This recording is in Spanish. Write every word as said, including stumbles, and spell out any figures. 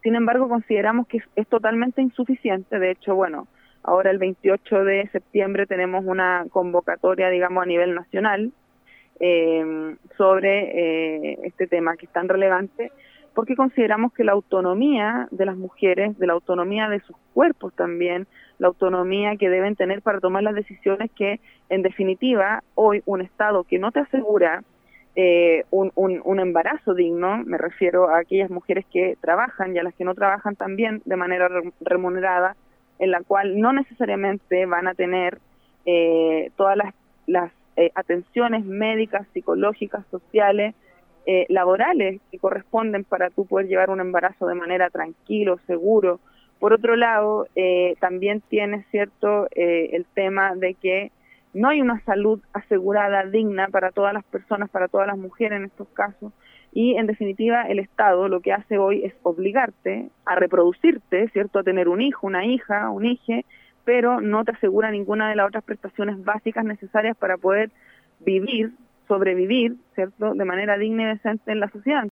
Sin embargo, consideramos que es, es totalmente insuficiente. De hecho, bueno, ahora el veintiocho de septiembre tenemos una convocatoria, digamos, a nivel nacional eh, sobre eh, este tema que es tan relevante, porque consideramos que la autonomía de las mujeres, de la autonomía de sus cuerpos también, la autonomía que deben tener para tomar las decisiones que, en definitiva, hoy un Estado que no te asegura eh, un, un, un embarazo digno, me refiero a aquellas mujeres que trabajan y a las que no trabajan también de manera remunerada, en la cual no necesariamente van a tener eh, todas las, las eh, atenciones médicas, psicológicas, sociales, Eh, laborales que corresponden para tú poder llevar un embarazo de manera tranquilo, seguro. Por otro lado, eh, también tienes cierto eh, el tema de que no hay una salud asegurada, digna para todas las personas, para todas las mujeres en estos casos, y en definitiva el Estado lo que hace hoy es obligarte a reproducirte, ¿cierto?, a tener un hijo, una hija, un hije, pero no te asegura ninguna de las otras prestaciones básicas necesarias para poder vivir, sobrevivir, ¿cierto?, de manera digna y decente en la sociedad.